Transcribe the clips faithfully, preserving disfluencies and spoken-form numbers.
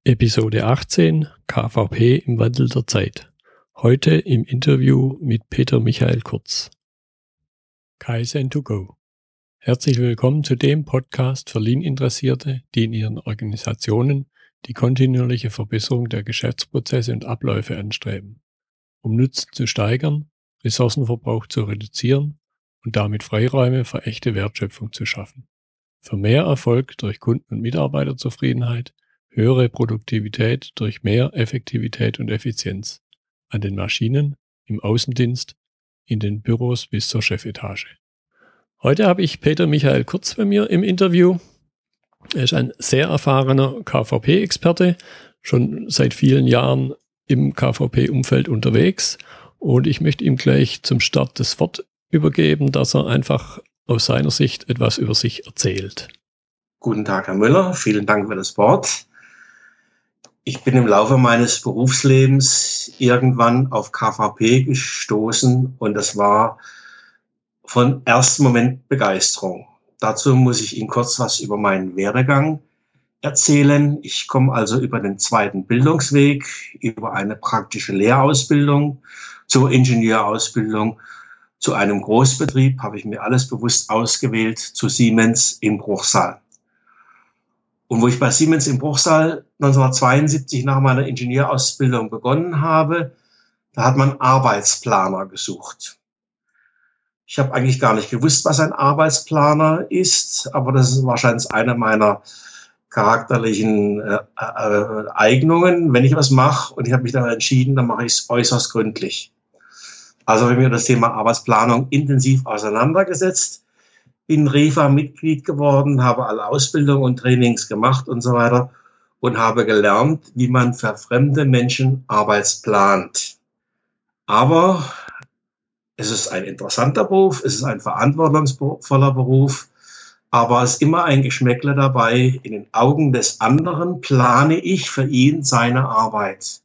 Episode achtzehn K V P im Wandel der Zeit. Heute im Interview mit Peter Michael Kurz. Kaizen to go. Herzlich willkommen zu dem Podcast für Lean-Interessierte, die in ihren Organisationen die kontinuierliche Verbesserung der Geschäftsprozesse und Abläufe anstreben, um Nutzen zu steigern, Ressourcenverbrauch zu reduzieren und damit Freiräume für echte Wertschöpfung zu schaffen. Für mehr Erfolg durch Kunden- und Mitarbeiterzufriedenheit, höhere Produktivität durch mehr Effektivität und Effizienz an den Maschinen, im Außendienst, in den Büros bis zur Chefetage. Heute habe ich Peter Michael Kurz bei mir im Interview. Er ist ein sehr erfahrener K V P-Experte, schon seit vielen Jahren im K V P-Umfeld unterwegs, und ich möchte ihm gleich zum Start das Wort übergeben, dass er einfach aus seiner Sicht etwas über sich erzählt. Guten Tag, Herr Müller. Vielen Dank für das Wort. Ich bin im Laufe meines Berufslebens irgendwann auf K V P gestoßen und das war von ersten Moment Begeisterung. Dazu muss ich Ihnen kurz was über meinen Werdegang erzählen. Ich komme also über den zweiten Bildungsweg, über eine praktische Lehrausbildung zur Ingenieurausbildung, zu einem Großbetrieb, habe ich mir alles bewusst ausgewählt, zu Siemens in Bruchsal. Und wo ich bei Siemens in Bruchsal neunzehnhundertzweiundsiebzig nach meiner Ingenieurausbildung begonnen habe, da hat man Arbeitsplaner gesucht. Ich habe eigentlich gar nicht gewusst, was ein Arbeitsplaner ist, aber das ist wahrscheinlich eine meiner charakterlichen äh, äh, Eignungen. Wenn ich was mache und ich habe mich dann entschieden, dann mache ich es äußerst gründlich. Also habe ich mir das Thema Arbeitsplanung intensiv auseinandergesetzt, bin REFA-Mitglied geworden, habe alle Ausbildungen und Trainings gemacht und so weiter und habe gelernt, wie man für fremde Menschen arbeitsplant. Aber es ist ein interessanter Beruf, es ist ein verantwortungsvoller Beruf, aber es ist immer ein Geschmäckle dabei. In den Augen des anderen plane ich für ihn seine Arbeit.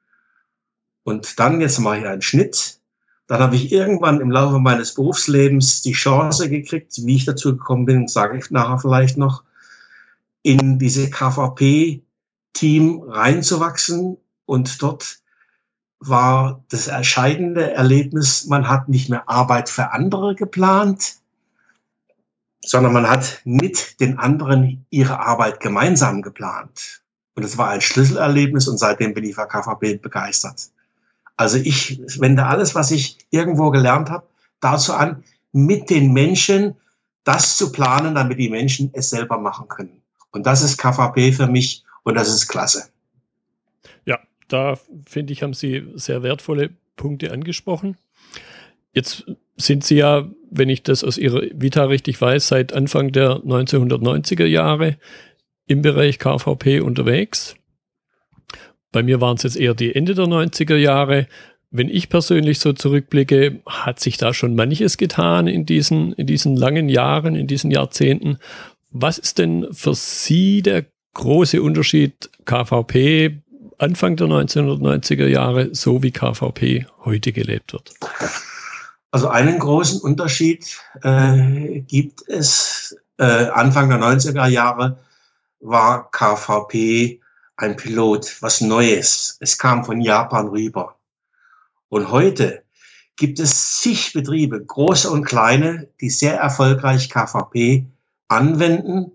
Und dann, jetzt mache ich einen Schnitt, dann habe ich irgendwann im Laufe meines Berufslebens die Chance gekriegt, wie ich dazu gekommen bin, sage ich nachher vielleicht noch, in diese K V P-Team reinzuwachsen. Und dort war das entscheidende Erlebnis, man hat nicht mehr Arbeit für andere geplant, sondern man hat mit den anderen ihre Arbeit gemeinsam geplant. Und das war ein Schlüsselerlebnis und seitdem bin ich für K V P begeistert. Also ich wende alles, was ich irgendwo gelernt habe, dazu an, mit den Menschen das zu planen, damit die Menschen es selber machen können. Und das ist K V P für mich und das ist klasse. Ja, da finde ich, haben Sie sehr wertvolle Punkte angesprochen. Jetzt sind Sie ja, wenn ich das aus Ihrer Vita richtig weiß, seit Anfang der neunzehnhundertneunziger Jahre im Bereich K V P unterwegs. Bei mir waren es jetzt eher die Ende der neunziger Jahre. Wenn ich persönlich so zurückblicke, hat sich da schon manches getan in diesen, in diesen langen Jahren, in diesen Jahrzehnten. Was ist denn für Sie der große Unterschied K V P Anfang der neunzehnhundertneunziger Jahre, so wie K V P heute gelebt wird? Also einen großen Unterschied äh, gibt es. Äh, Anfang der neunziger Jahre war K V P ein Pilot, was Neues. Es kam von Japan rüber. Und heute gibt es zig Betriebe, große und kleine, die sehr erfolgreich K V P anwenden,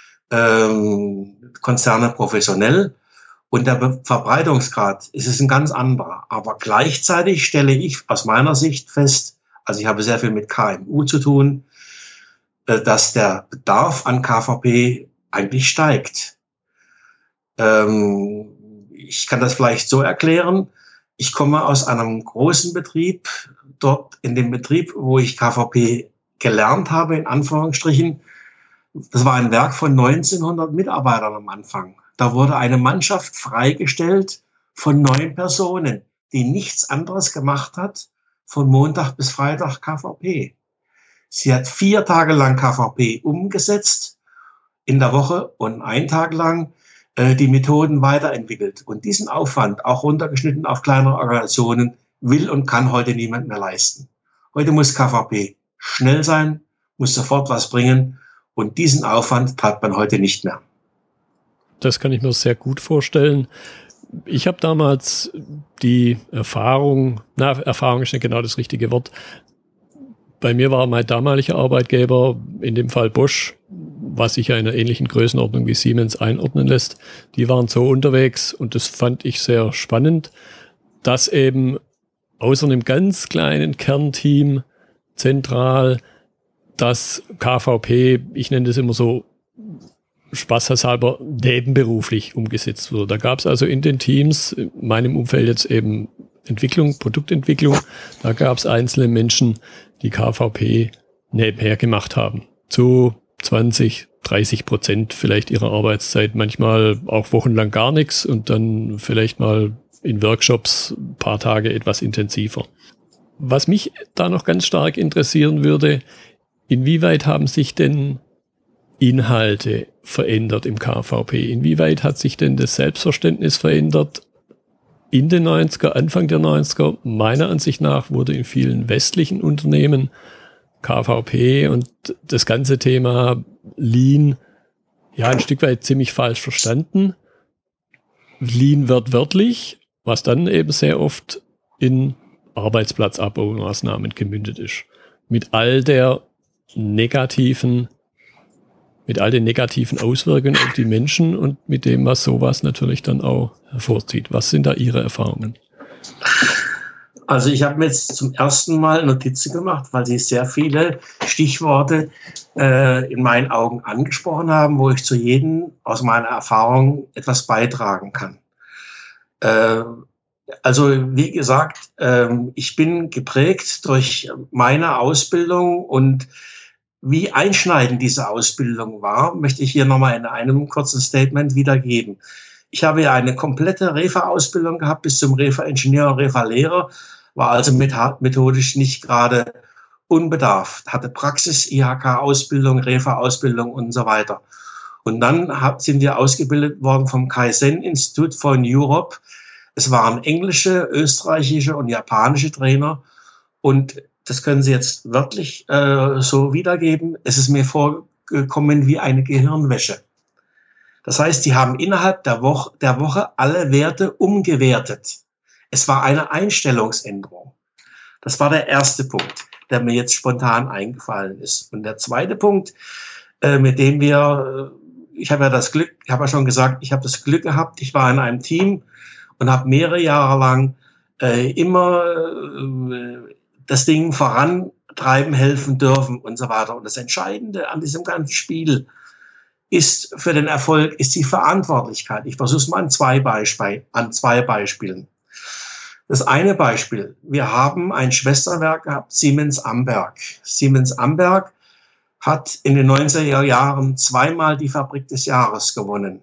ähm, Konzerne professionell. Und der Verbreitungsgrad ist es ein ganz anderer. Aber gleichzeitig stelle ich aus meiner Sicht fest, also ich habe sehr viel mit K M U zu tun, dass der Bedarf an K V P eigentlich steigt. Ähm, ich kann das vielleicht so erklären. Ich komme aus einem großen Betrieb. Dort in dem Betrieb, wo ich K V P gelernt habe, in Anführungsstrichen, das war ein Werk von neunzehnhundert Mitarbeitern am Anfang. Da wurde eine Mannschaft freigestellt von neun Personen, die nichts anderes gemacht hat, von Montag bis Freitag K V P. Sie hat vier Tage lang K V P umgesetzt in der Woche und einen Tag lang äh, die Methoden weiterentwickelt. Und diesen Aufwand, auch runtergeschnitten auf kleinere Organisationen, will und kann heute niemand mehr leisten. Heute muss K V P schnell sein, muss sofort was bringen und diesen Aufwand treibt man heute nicht mehr. das kann ich mir sehr gut vorstellen. Ich habe damals die Erfahrung, na, Erfahrung ist nicht genau das richtige Wort. Bei mir war mein damaliger Arbeitgeber, in dem Fall Bosch, was sich ja in einer ähnlichen Größenordnung wie Siemens einordnen lässt, die waren so unterwegs und das fand ich sehr spannend, dass eben außer einem ganz kleinen Kernteam zentral das K V P, ich nenne das immer so spaßhalber, nebenberuflich umgesetzt wurde. Da gab es also in den Teams, in meinem Umfeld jetzt eben Entwicklung, Produktentwicklung, da gab es einzelne Menschen, die K V P nebenher gemacht haben. Zu zwanzig, dreißig Prozent vielleicht ihrer Arbeitszeit, manchmal auch wochenlang gar nichts und dann vielleicht mal in Workshops ein paar Tage etwas intensiver. Was mich da noch ganz stark interessieren würde, inwieweit haben sich denn Inhalte verändert im K V P? Inwieweit hat sich denn das Selbstverständnis verändert? In den neunziger, Anfang der neunziger, meiner Ansicht nach, wurde in vielen westlichen Unternehmen K V P und das ganze Thema Lean ja ein Stück weit ziemlich falsch verstanden. Lean wird wörtlich, was dann eben sehr oft in Arbeitsplatzabbaumaßnahmen gemündet ist. Mit all der negativen, mit all den negativen Auswirkungen auf die Menschen und mit dem, was sowas natürlich dann auch hervorzieht. Was sind da Ihre Erfahrungen? Also ich habe mir jetzt zum ersten Mal Notizen gemacht, weil Sie sehr viele Stichworte äh, in meinen Augen angesprochen haben, wo ich zu jedem aus meiner Erfahrung etwas beitragen kann. Äh, also wie gesagt, äh, ich bin geprägt durch meine Ausbildung und wie einschneidend diese Ausbildung war, möchte ich hier nochmal in einem kurzen Statement wiedergeben. Ich habe ja eine komplette Refa-Ausbildung gehabt bis zum Refa-Ingenieur und Refa-Lehrer, war also methodisch nicht gerade unbedarft, hatte Praxis, I H K-Ausbildung, Refa-Ausbildung und so weiter. Und dann sind wir ausgebildet worden vom Kaizen Institute for Europe. Es waren englische, österreichische und japanische Trainer und das können Sie jetzt wörtlich äh, so wiedergeben. Es ist mir vorgekommen wie eine Gehirnwäsche. Das heißt, die haben innerhalb der Woche, der Woche alle Werte umgewertet. Es war eine Einstellungsänderung. Das war der erste Punkt, der mir jetzt spontan eingefallen ist. Und der zweite Punkt, äh, mit dem wir, äh, ich habe ja das Glück, ich habe ja schon gesagt, ich habe das Glück gehabt, ich war in einem Team und habe mehrere Jahre lang äh, immer äh, das Ding vorantreiben, helfen dürfen und so weiter. Und das Entscheidende an diesem ganzen Spiel ist für den Erfolg, ist die Verantwortlichkeit. Ich versuche es mal an zwei, Beisp- an zwei Beispielen. Das eine Beispiel, wir haben ein Schwesterwerk gehabt, Siemens Amberg. Siemens Amberg hat in den neunziger Jahren zweimal die Fabrik des Jahres gewonnen.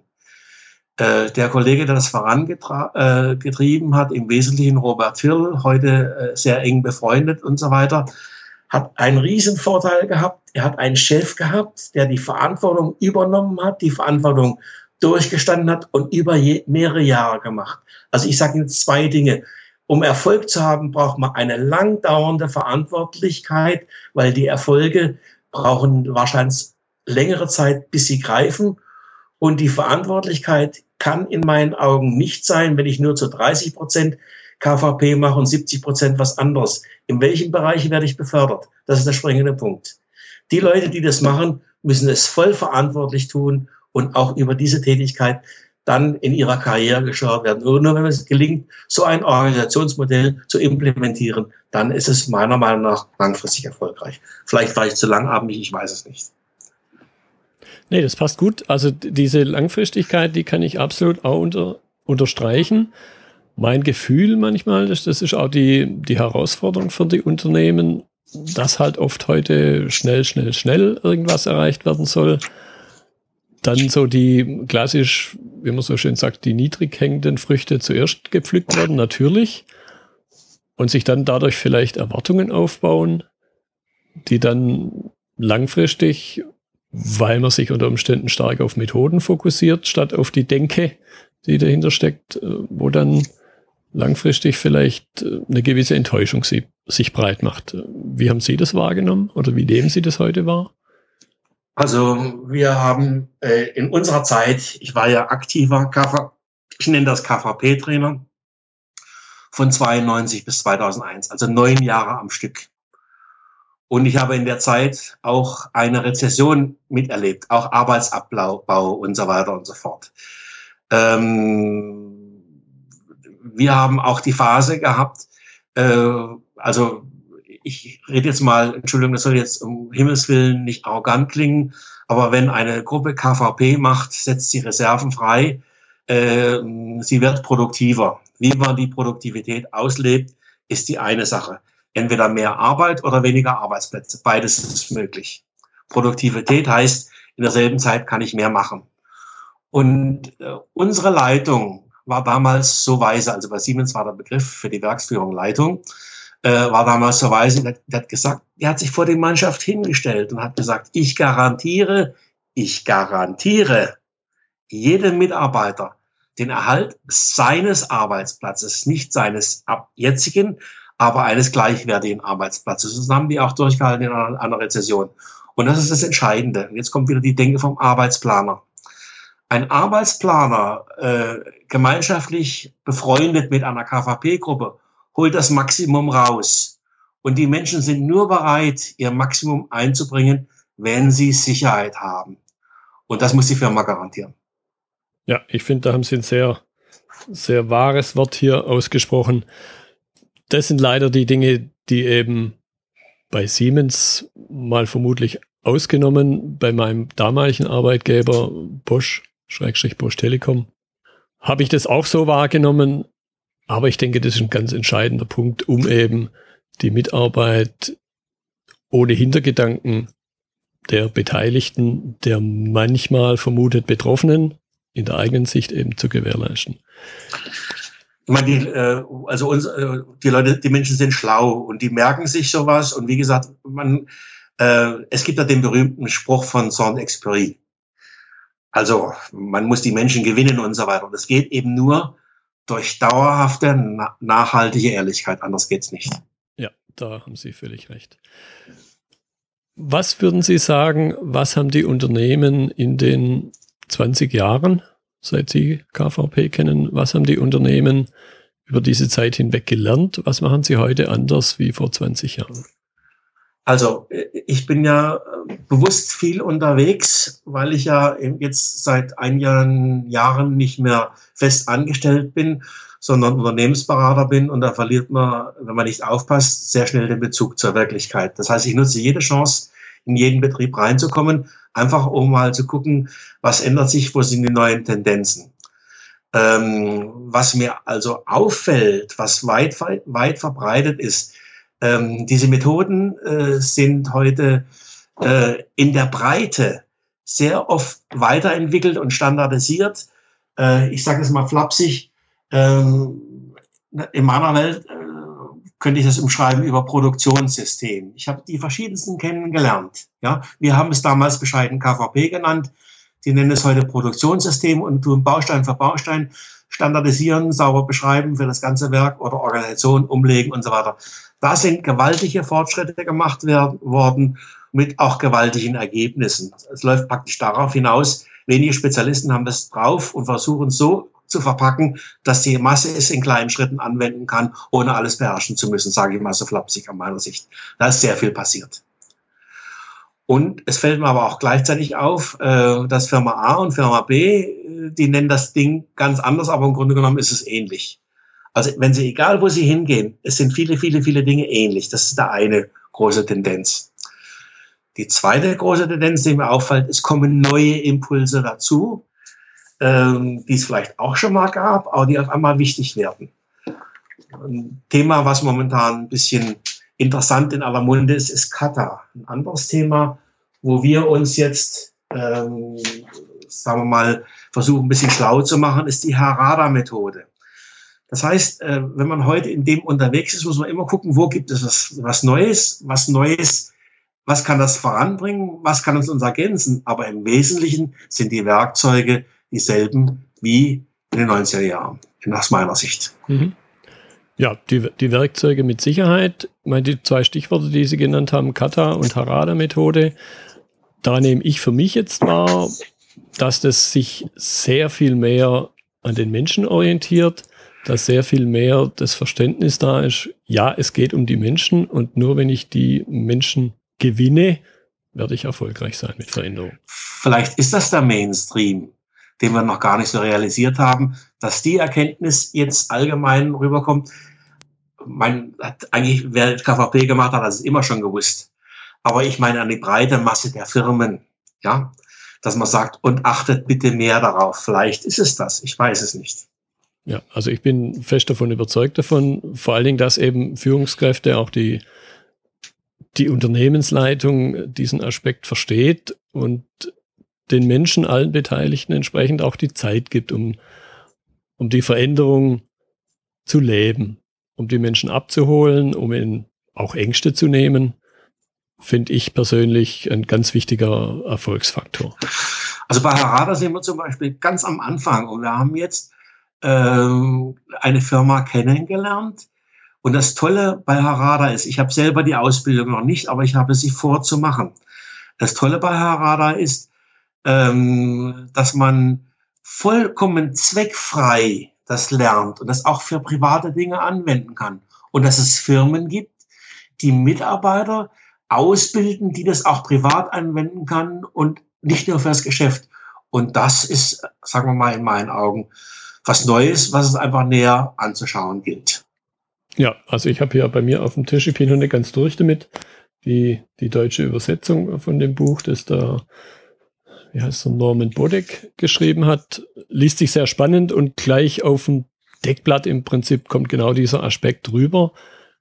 Der Kollege, der das vorangetrieben hat, im Wesentlichen Robert Hill, heute sehr eng befreundet und so weiter, hat einen riesen Vorteil gehabt. Er hat einen Chef gehabt, der die Verantwortung übernommen hat, die Verantwortung durchgestanden hat und über je, mehrere Jahre gemacht. Also ich sage Ihnen zwei Dinge. Um Erfolg zu haben, braucht man eine lang dauernde Verantwortlichkeit, weil die Erfolge brauchen wahrscheinlich längere Zeit, bis sie greifen. Und die Verantwortlichkeit kann in meinen Augen nicht sein, wenn ich nur zu dreißig Prozent K V P mache und siebzig Prozent was anderes. In welchen Bereichen werde ich befördert? Das ist der springende Punkt. Die Leute, die das machen, müssen es voll verantwortlich tun und auch über diese Tätigkeit dann in ihrer Karriere geschaut werden. Und nur wenn es gelingt, so ein Organisationsmodell zu implementieren, dann ist es meiner Meinung nach langfristig erfolgreich. Vielleicht war ich zu langatmig, ich weiß es nicht. Nee, das passt gut. Also diese Langfristigkeit, die kann ich absolut auch unter, unterstreichen. Mein Gefühl manchmal, das, das ist auch die, die Herausforderung für die Unternehmen, dass halt oft heute schnell, schnell, schnell irgendwas erreicht werden soll. Dann so die klassisch, wie man so schön sagt, die niedrig hängenden Früchte zuerst gepflückt werden, natürlich. Und sich dann dadurch vielleicht Erwartungen aufbauen, die dann langfristig, weil man sich unter Umständen stark auf Methoden fokussiert, statt auf die Denke, die dahinter steckt, wo dann langfristig vielleicht eine gewisse Enttäuschung sich breit macht. Wie haben Sie das wahrgenommen oder wie nehmen Sie das heute wahr? Also wir haben äh, in unserer Zeit, ich war ja aktiver K V, ich nenne das K V P-Trainer, von zweiundneunzig bis zweitausendeins, also neun Jahre am Stück. Und ich habe in der Zeit auch eine Rezession miterlebt, auch Arbeitsabbau und so weiter und so fort. Ähm, wir haben auch die Phase gehabt, äh, also ich rede jetzt mal, Entschuldigung, das soll jetzt um Himmels Willen nicht arrogant klingen, aber wenn eine Gruppe K V P macht, setzt sie Reserven frei, äh, sie wird produktiver. Wie man die Produktivität auslebt, ist die eine Sache. Entweder mehr Arbeit oder weniger Arbeitsplätze. Beides ist möglich. Produktivität heißt, in derselben Zeit kann ich mehr machen. Und äh, unsere Leitung war damals so weise, also bei Siemens war der Begriff für die Werksführung Leitung, äh, war damals so weise, der, der hat gesagt, der hat sich vor die Mannschaft hingestellt und hat gesagt, ich garantiere, ich garantiere jedem Mitarbeiter den Erhalt seines Arbeitsplatzes, nicht seines jetzigen, aber eines gleichwertigen Arbeitsplatzes. Das haben die auch durchgehalten in einer, einer Rezession. Und das ist das Entscheidende. Und jetzt kommt wieder die Denke vom Arbeitsplaner. Ein Arbeitsplaner, äh, gemeinschaftlich befreundet mit einer K V P-Gruppe, holt das Maximum raus. Und die Menschen sind nur bereit, ihr Maximum einzubringen, wenn sie Sicherheit haben. Und das muss die Firma garantieren. Ja, ich finde, da haben Sie ein sehr, sehr wahres Wort hier ausgesprochen. Das sind leider die Dinge, die eben bei Siemens mal vermutlich ausgenommen, bei meinem damaligen Arbeitgeber Bosch, Schrägstrich Bosch Telekom, habe ich das auch so wahrgenommen. Aber ich denke, das ist ein ganz entscheidender Punkt, um eben die Mitarbeit ohne Hintergedanken der Beteiligten, der manchmal vermutet Betroffenen, in der eigenen Sicht eben zu gewährleisten. Ich meine, die, äh, also uns, äh, die Leute, die Menschen sind schlau und die merken sich sowas. Und wie gesagt, man, äh, es gibt ja den berühmten Spruch von Saint-Exupéry. Also man muss die Menschen gewinnen und so weiter. Und das geht eben nur durch dauerhafte, na- nachhaltige Ehrlichkeit. Anders geht's nicht. Ja, da haben Sie völlig recht. Was würden Sie sagen, was haben die Unternehmen in den zwanzig Jahren, seit Sie K V P kennen, was haben die Unternehmen über diese Zeit hinweg gelernt? Was machen sie heute anders wie vor zwanzig Jahren? Also ich bin ja bewusst viel unterwegs, weil ich ja jetzt seit einigen Jahren nicht mehr fest angestellt bin, sondern Unternehmensberater bin. Und da verliert man, wenn man nicht aufpasst, sehr schnell den Bezug zur Wirklichkeit. Das heißt, ich nutze jede Chance, in jeden Betrieb reinzukommen, einfach um mal zu gucken, was ändert sich, wo sind die neuen Tendenzen. Ähm, was mir also auffällt, was weit, weit verbreitet ist, ähm, diese Methoden äh, sind heute äh, in der Breite sehr oft weiterentwickelt und standardisiert. Äh, ich sage es mal flapsig, ähm, in meiner Welt äh, könnte ich das umschreiben über Produktionssystem. Ich habe die verschiedensten kennengelernt. Ja, wir haben es damals bescheiden K V P genannt. Die nennen es heute Produktionssystem und tun Baustein für Baustein standardisieren, sauber beschreiben für das ganze Werk oder Organisation umlegen und so weiter. Da sind gewaltige Fortschritte gemacht werden, worden mit auch gewaltigen Ergebnissen. Es läuft praktisch darauf hinaus, wenige Spezialisten haben das drauf und versuchen so zu verpacken, dass die Masse es in kleinen Schritten anwenden kann, ohne alles beherrschen zu müssen, sage ich mal so flapsig an meiner Sicht. Da ist sehr viel passiert. Und es fällt mir aber auch gleichzeitig auf, dass Firma A und Firma B, die nennen das Ding ganz anders, aber im Grunde genommen ist es ähnlich. Also wenn Sie, egal wo Sie hingehen, es sind viele, viele, viele Dinge ähnlich. Das ist da eine große Tendenz. Die zweite große Tendenz, die mir auffällt, es kommen neue Impulse dazu, ähm, die es vielleicht auch schon mal gab, aber die auf einmal wichtig werden. Ein Thema, was momentan ein bisschen interessant in aller Munde ist, ist Kata. Ein anderes Thema, wo wir uns jetzt, ähm, sagen wir mal, versuchen, ein bisschen schlau zu machen, ist die Harada-Methode. Das heißt, äh, wenn man heute in dem unterwegs ist, muss man immer gucken, wo gibt es was, was Neues, was Neues, was kann das voranbringen, was kann uns uns ergänzen. Aber im Wesentlichen sind die Werkzeuge dieselben wie in den neunziger Jahren, aus meiner Sicht. Mhm. Ja, die, die Werkzeuge mit Sicherheit. Ich meine, die zwei Stichworte, die Sie genannt haben, Kata und Harada-Methode. da nehme ich für mich jetzt wahr, dass das sich sehr viel mehr an den Menschen orientiert, dass sehr viel mehr das Verständnis da ist, ja, es geht um die Menschen und nur wenn ich die Menschen gewinne, werde ich erfolgreich sein mit Veränderung. Vielleicht ist das der Mainstream, den wir noch gar nicht so realisiert haben, dass die Erkenntnis jetzt allgemein rüberkommt. Man hat eigentlich, wer K V P gemacht hat, hat es immer schon gewusst. Aber ich meine an die breite Masse der Firmen, ja, dass man sagt, und achtet bitte mehr darauf. Vielleicht ist es das, ich weiß es nicht. Ja, also ich bin fest davon überzeugt davon, vor allen Dingen, dass eben Führungskräfte, auch die, die Unternehmensleitung diesen Aspekt versteht und den Menschen, allen Beteiligten entsprechend auch die Zeit gibt, um, um die Veränderung zu leben, um die Menschen abzuholen, um ihnen auch Ängste zu nehmen, finde ich persönlich ein ganz wichtiger Erfolgsfaktor. Also bei Harada sind wir zum Beispiel ganz am Anfang und wir haben jetzt ähm, eine Firma kennengelernt. Und das Tolle bei Harada ist, ich habe selber die Ausbildung noch nicht, aber ich habe sie vor zu machen. Das Tolle bei Harada ist, ähm, dass man vollkommen zweckfrei das lernt und das auch für private Dinge anwenden kann. Und dass es Firmen gibt, die Mitarbeiter ausbilden, die das auch privat anwenden kann und nicht nur fürs Geschäft. Und das ist, sagen wir mal, in meinen Augen was Neues, was es einfach näher anzuschauen gilt. Ja, also ich habe hier bei mir auf dem Tisch, ich bin noch nicht ganz durch damit, die, die deutsche Übersetzung von dem Buch, das da, wie heißt der, Norman Bodek geschrieben hat, liest sich sehr spannend und gleich auf dem Deckblatt im Prinzip kommt genau dieser Aspekt rüber.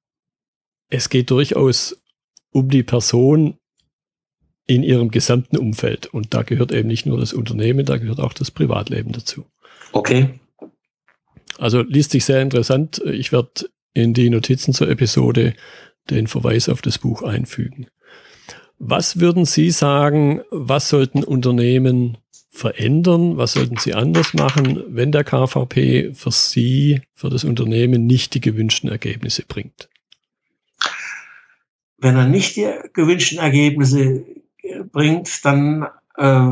Es geht durchaus um die Person in ihrem gesamten Umfeld und da gehört eben nicht nur das Unternehmen, da gehört auch das Privatleben dazu. Okay. Also liest sich sehr interessant. Ich werde in die Notizen zur Episode den Verweis auf das Buch einfügen. Was würden Sie sagen, was sollten Unternehmen verändern? Was sollten sie anders machen, wenn der K V P für Sie, für das Unternehmen nicht die gewünschten Ergebnisse bringt? Wenn er nicht die gewünschten Ergebnisse bringt, dann äh,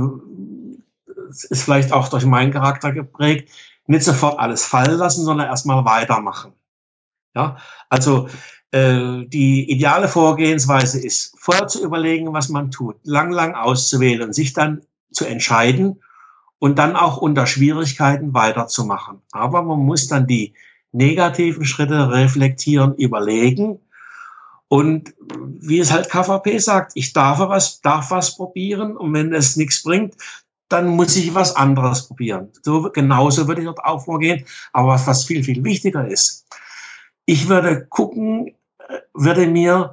ist vielleicht auch durch meinen Charakter geprägt, nicht sofort alles fallen lassen, sondern erstmal weitermachen. Ja, also äh, die ideale Vorgehensweise ist, vorher zu überlegen, was man tut, lang, lang auszuwählen und sich dann zu entscheiden und dann auch unter Schwierigkeiten weiterzumachen. Aber man muss dann die negativen Schritte reflektieren, überlegen und wie es halt K V P sagt, ich darf was, darf was probieren und wenn es nichts bringt, dann muss ich was anderes probieren. So, genauso würde ich dort auch vorgehen. Aber was, was viel, viel wichtiger ist, ich würde gucken, würde mir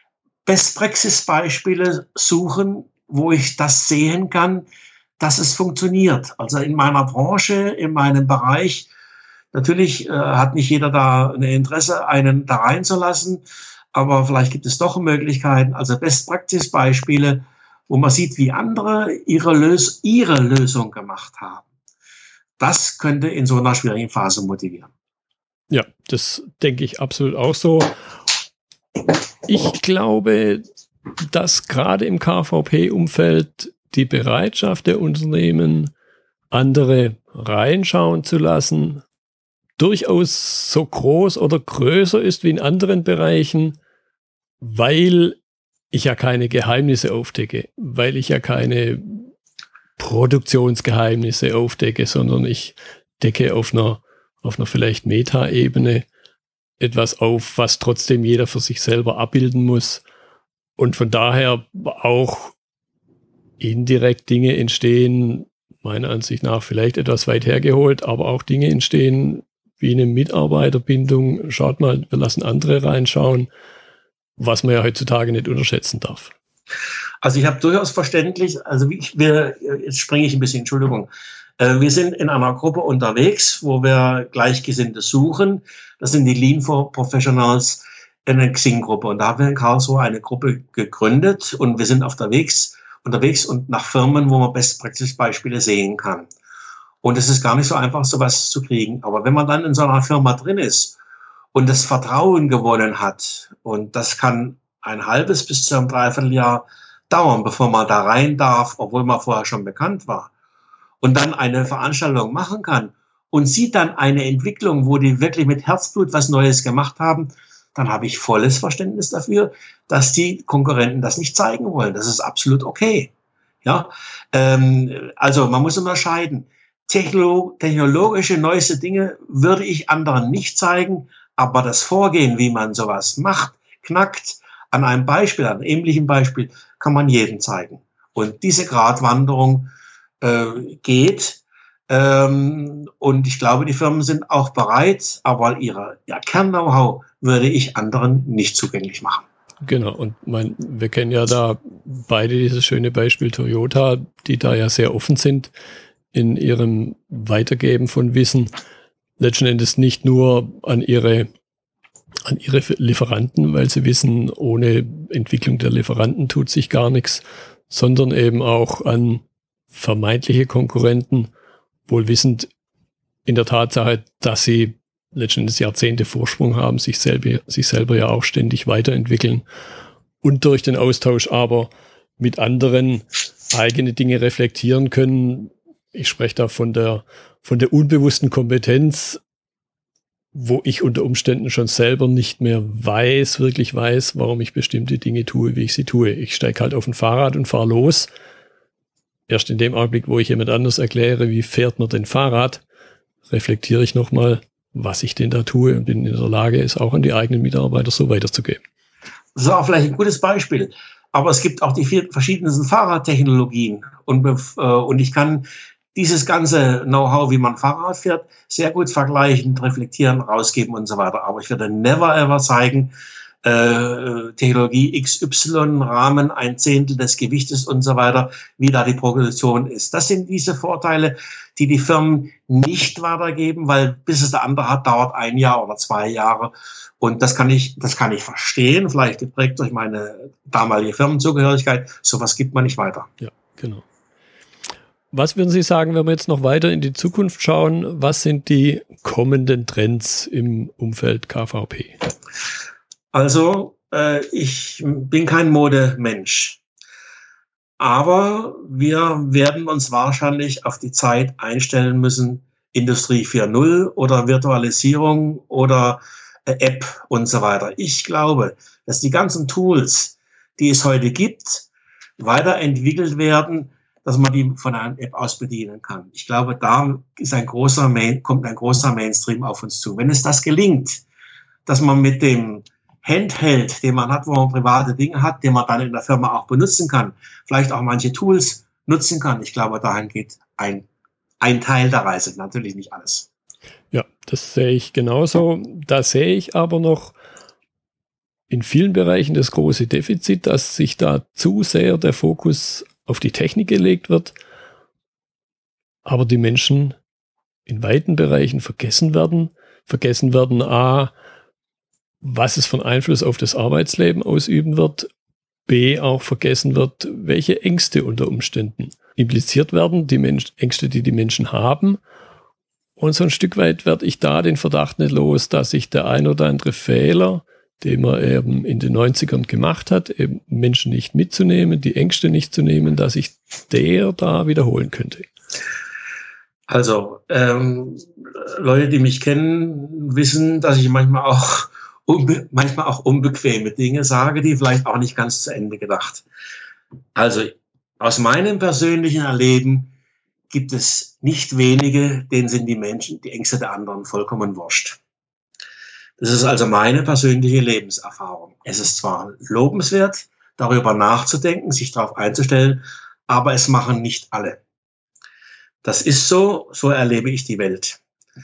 Best-Praxis-Beispiele suchen, wo ich das sehen kann, dass es funktioniert. Also in meiner Branche, in meinem Bereich, natürlich äh, hat nicht jeder da ein Interesse, einen da reinzulassen, aber vielleicht gibt es doch Möglichkeiten. Also Best-Praxis-Beispiele, wo man sieht, wie andere ihre, Lös- ihre Lösung gemacht haben. Das könnte in so einer schwierigen Phase motivieren. Ja, das denke ich absolut auch so. Ich glaube, dass gerade im K V P-Umfeld die Bereitschaft der Unternehmen, andere reinschauen zu lassen, durchaus so groß oder größer ist wie in anderen Bereichen, weil ich ja keine Geheimnisse aufdecke, weil ich ja keine Produktionsgeheimnisse aufdecke, sondern ich decke auf einer, auf einer vielleicht Meta-Ebene etwas auf, was trotzdem jeder für sich selber abbilden muss. Und von daher auch indirekt Dinge entstehen, meiner Ansicht nach vielleicht etwas weit hergeholt, aber auch Dinge entstehen wie eine Mitarbeiterbindung. Schaut mal, wir lassen andere reinschauen, was man ja heutzutage nicht unterschätzen darf. Also ich habe durchaus verständlich, also ich, wir, jetzt springe ich ein bisschen, Entschuldigung. Äh, wir sind in einer Gruppe unterwegs, wo wir Gleichgesinnte suchen. Das sind die Lean for Professionals in der Xing-Gruppe. Und da haben wir in Karlsruhe eine Gruppe gegründet und wir sind auf der Wegs, unterwegs und nach Firmen, wo man Best-Practice-Beispiele sehen kann. Und es ist gar nicht so einfach, sowas zu kriegen. Aber wenn man dann in so einer Firma drin ist und das Vertrauen gewonnen hat, und das kann ein halbes bis zu einem Dreivierteljahr dauern, bevor man da rein darf, obwohl man vorher schon bekannt war. Und dann eine Veranstaltung machen kann und sieht dann eine Entwicklung, wo die wirklich mit Herzblut was Neues gemacht haben, dann habe ich volles Verständnis dafür, dass die Konkurrenten das nicht zeigen wollen. Das ist absolut okay. Ja, ähm, also man muss unterscheiden. Techno- technologische neueste Dinge würde ich anderen nicht zeigen, aber das Vorgehen, wie man sowas macht, knackt, an einem Beispiel, an einem ähnlichen Beispiel, kann man jedem zeigen. Und diese Gratwanderung äh, geht. Ähm, und ich glaube, die Firmen sind auch bereit, aber ihre, ihr Kern-Know-how würde ich anderen nicht zugänglich machen. Genau, und mein, wir kennen ja da beide dieses schöne Beispiel Toyota, die da ja sehr offen sind in ihrem Weitergeben von Wissen. Letzten Endes nicht nur an ihre, an ihre Lieferanten, weil sie wissen, ohne Entwicklung der Lieferanten tut sich gar nichts, sondern eben auch an vermeintliche Konkurrenten, wohl wissend in der Tatsache, dass sie letzten Endes Jahrzehnte Vorsprung haben, sich selber, sich selber ja auch ständig weiterentwickeln und durch den Austausch aber mit anderen eigene Dinge reflektieren können. Ich spreche da von der, von der unbewussten Kompetenz, wo ich unter Umständen schon selber nicht mehr weiß, wirklich weiß, warum ich bestimmte Dinge tue, wie ich sie tue. Ich steige halt auf ein Fahrrad und fahre los. Erst in dem Augenblick, wo ich jemand anders erkläre, wie fährt man denn Fahrrad, reflektiere ich nochmal, was ich denn da tue und bin in der Lage, es auch an die eigenen Mitarbeiter so weiterzugeben. Das ist auch vielleicht ein gutes Beispiel. Aber es gibt auch die vier verschiedensten Fahrradtechnologien. Und, äh, und ich kann dieses ganze Know-how, wie man Fahrrad fährt, sehr gut vergleichen, reflektieren, rausgeben und so weiter. Aber ich würde never ever zeigen, äh, Technologie X Y, Rahmen ein Zehntel des Gewichtes und so weiter, wie da die Progression ist. Das sind diese Vorteile, die die Firmen nicht weitergeben, weil bis es der andere hat, dauert ein Jahr oder zwei Jahre. Und das kann ich, das kann ich verstehen, vielleicht geprägt durch meine damalige Firmenzugehörigkeit. Sowas gibt man nicht weiter. Ja, genau. Was würden Sie sagen, wenn wir jetzt noch weiter in die Zukunft schauen? Was sind die kommenden Trends im Umfeld K V P? Also, äh, ich bin kein Modemensch. Aber wir werden uns wahrscheinlich auf die Zeit einstellen müssen, Industrie vier Punkt null oder Virtualisierung oder äh, App und so weiter. Ich glaube, dass die ganzen Tools, die es heute gibt, weiterentwickelt werden, dass man die von einer App aus bedienen kann. Ich glaube, da ist ein großer Main, kommt ein großer Mainstream auf uns zu. Wenn es das gelingt, dass man mit dem Handheld, den man hat, wo man private Dinge hat, den man dann in der Firma auch benutzen kann, vielleicht auch manche Tools nutzen kann. Ich glaube, dahin geht ein, ein Teil der Reise, natürlich nicht alles. Ja, das sehe ich genauso. Da sehe ich aber noch in vielen Bereichen das große Defizit, dass sich da zu sehr der Fokus auf die Technik gelegt wird, aber die Menschen in weiten Bereichen vergessen werden, vergessen werden, a, was es von Einfluss auf das Arbeitsleben ausüben wird, b, auch vergessen wird, welche Ängste unter Umständen impliziert werden, die Mensch, Ängste, die die Menschen haben. Und so ein Stück weit werde ich da den Verdacht nicht los, dass sich der ein oder andere Fehler, den man eben in den neunzigern gemacht hat, eben Menschen nicht mitzunehmen, die Ängste nicht zu nehmen, dass sich der da wiederholen könnte. Also, ähm, Leute, die mich kennen, wissen, dass ich manchmal auch, unbe- manchmal auch unbequeme Dinge sage, die vielleicht auch nicht ganz zu Ende gedacht. Also, aus meinem persönlichen Erleben gibt es nicht wenige, denen sind die Menschen, die Ängste der anderen vollkommen wurscht. Das ist also meine persönliche Lebenserfahrung. Es ist zwar lobenswert, darüber nachzudenken, sich darauf einzustellen, aber es machen nicht alle. Das ist so, so erlebe ich die Welt.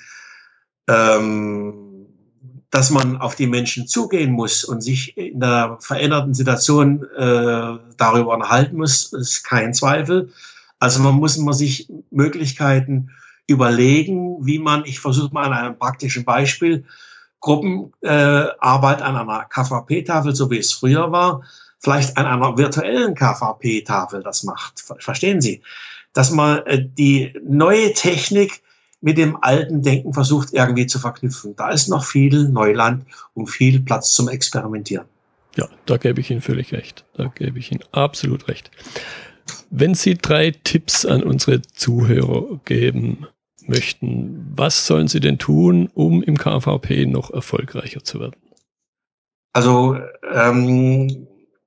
Ähm, dass man auf die Menschen zugehen muss und sich in der veränderten Situation äh, darüber unterhalten muss, ist kein Zweifel. Also man muss man sich Möglichkeiten überlegen, wie man, ich versuche mal an einem praktischen Beispiel, Gruppenarbeit äh, an einer K V P-Tafel, so wie es früher war, vielleicht an einer virtuellen K V P-Tafel das macht. Verstehen Sie? Dass man äh, die neue Technik mit dem alten Denken versucht irgendwie zu verknüpfen. Da ist noch viel Neuland und viel Platz zum Experimentieren. Ja, da gebe ich Ihnen völlig recht. Da gebe ich Ihnen absolut recht. Wenn Sie drei Tipps an unsere Zuhörer geben möchten, was sollen sie denn tun, um im K V P noch erfolgreicher zu werden? Also ähm,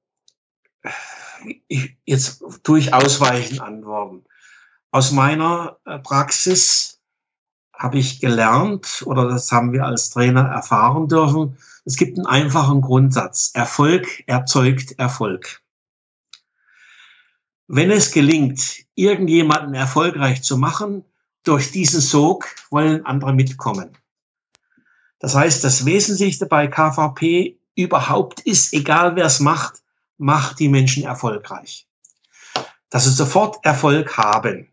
ich, jetzt tue ich ausweichend antworten. Aus meiner Praxis habe ich gelernt, oder das haben wir als Trainer erfahren dürfen, es gibt einen einfachen Grundsatz. Erfolg erzeugt Erfolg. Wenn es gelingt, irgendjemanden erfolgreich zu machen, durch diesen Sog wollen andere mitkommen. Das heißt, das Wesentlichste bei K V P überhaupt ist, egal wer es macht, macht die Menschen erfolgreich. Dass sie sofort Erfolg haben.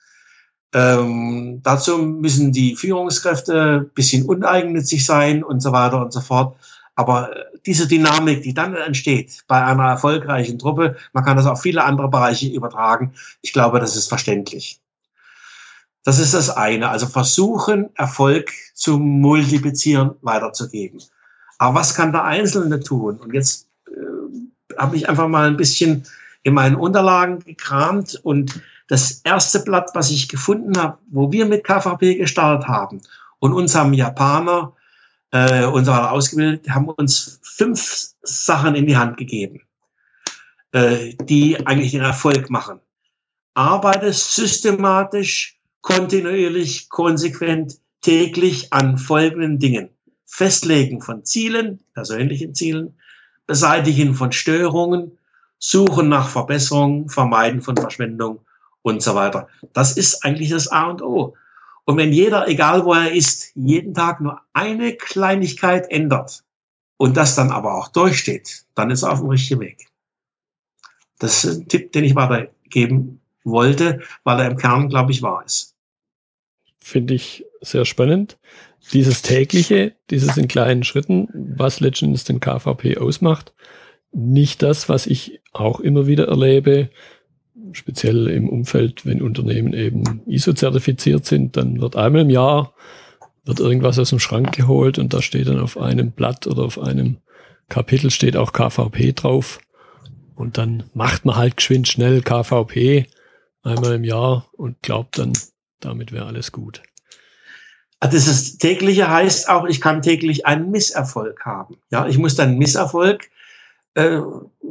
Ähm, dazu müssen die Führungskräfte ein bisschen uneigennützig sein und so weiter und so fort. Aber diese Dynamik, die dann entsteht bei einer erfolgreichen Truppe, man kann das auf viele andere Bereiche übertragen. Ich glaube, das ist verständlich. Das ist das eine. Also versuchen, Erfolg zu multiplizieren, weiterzugeben. Aber was kann der Einzelne tun? Und jetzt äh, habe ich einfach mal ein bisschen in meinen Unterlagen gekramt und das erste Blatt, was ich gefunden habe, wo wir mit K V P gestartet haben und uns haben Japaner, äh, uns haben ausgebildet, haben uns fünf Sachen in die Hand gegeben, äh, die eigentlich den Erfolg machen. Arbeite systematisch, kontinuierlich, konsequent, täglich an folgenden Dingen. Festlegen von Zielen, persönlichen Zielen, Beseitigen von Störungen, Suchen nach Verbesserungen, Vermeiden von Verschwendung und so weiter. Das ist eigentlich das A und O. Und wenn jeder, egal wo er ist, jeden Tag nur eine Kleinigkeit ändert und das dann aber auch durchsteht, dann ist er auf dem richtigen Weg. Das ist ein Tipp, den ich weitergeben wollte, weil er im Kern, glaube ich, wahr ist. Finde ich sehr spannend. Dieses tägliche, dieses in kleinen Schritten, was letztendlich den K V P ausmacht, nicht das, was ich auch immer wieder erlebe, speziell im Umfeld, wenn Unternehmen eben I S O-zertifiziert sind, dann wird einmal im Jahr wird irgendwas aus dem Schrank geholt und da steht dann auf einem Blatt oder auf einem Kapitel steht auch K V P drauf und dann macht man halt geschwind schnell K V P einmal im Jahr und glaubt dann, damit wäre alles gut. Das ist, tägliche heißt auch, ich kann täglich einen Misserfolg haben. Ja, ich muss dann einen Misserfolg, äh,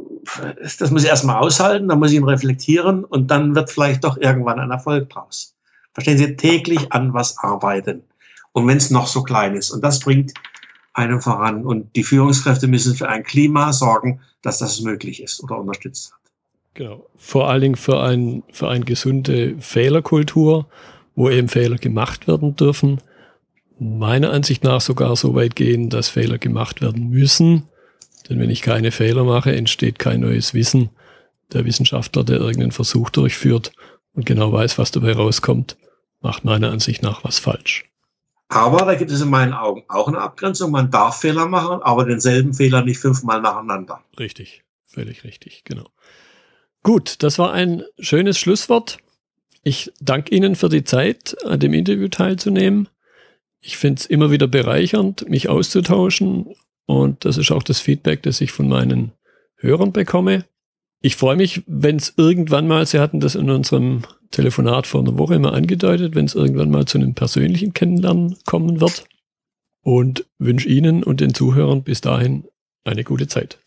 das muss ich erstmal aushalten, dann muss ich ihn reflektieren und dann wird vielleicht doch irgendwann ein Erfolg draus. Verstehen Sie, täglich an was arbeiten. Und wenn es noch so klein ist. Und das bringt einen voran. Und die Führungskräfte müssen für ein Klima sorgen, dass das möglich ist oder unterstützt wird. Genau. Vor allen Dingen für, ein, für eine gesunde Fehlerkultur, wo eben Fehler gemacht werden dürfen. Meiner Ansicht nach sogar so weit gehen, dass Fehler gemacht werden müssen. Denn wenn ich keine Fehler mache, entsteht kein neues Wissen. Der Wissenschaftler, der irgendeinen Versuch durchführt und genau weiß, was dabei rauskommt, macht meiner Ansicht nach was falsch. Aber da gibt es in meinen Augen auch eine Abgrenzung. Man darf Fehler machen, aber denselben Fehler nicht fünfmal nacheinander. Richtig, völlig richtig, genau. Gut, das war ein schönes Schlusswort. Ich danke Ihnen für die Zeit, an dem Interview teilzunehmen. Ich finde es immer wieder bereichernd, mich auszutauschen. Und das ist auch das Feedback, das ich von meinen Hörern bekomme. Ich freue mich, wenn es irgendwann mal, Sie hatten das in unserem Telefonat vor einer Woche immer angedeutet, wenn es irgendwann mal zu einem persönlichen Kennenlernen kommen wird. Und wünsche Ihnen und den Zuhörern bis dahin eine gute Zeit.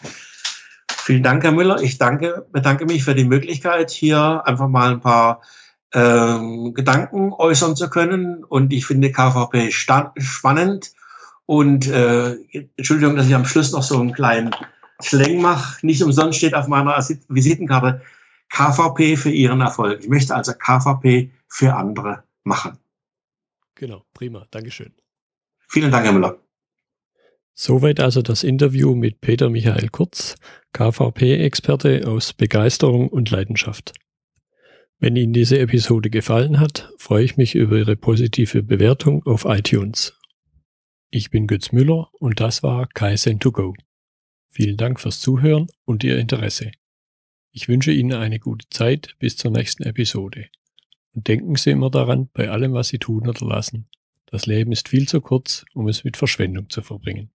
Vielen Dank, Herr Müller. Ich danke, bedanke mich für die Möglichkeit, hier einfach mal ein paar ähm, Gedanken äußern zu können. Und ich finde K V P spannend. Und äh, Entschuldigung, dass ich am Schluss noch so einen kleinen Slang mache. Nicht umsonst steht auf meiner Visitenkarte K V P für Ihren Erfolg. Ich möchte also K V P für andere machen. Genau, prima. Dankeschön. Vielen Dank, Herr Müller. Soweit also das Interview mit Peter Michael Kurz, K V P-Experte aus Begeisterung und Leidenschaft. Wenn Ihnen diese Episode gefallen hat, freue ich mich über Ihre positive Bewertung auf iTunes. Ich bin Götz Müller und das war Kaizen to go. Vielen Dank fürs Zuhören und Ihr Interesse. Ich wünsche Ihnen eine gute Zeit bis zur nächsten Episode. Und denken Sie immer daran, bei allem, was Sie tun oder lassen. Das Leben ist viel zu kurz, um es mit Verschwendung zu verbringen.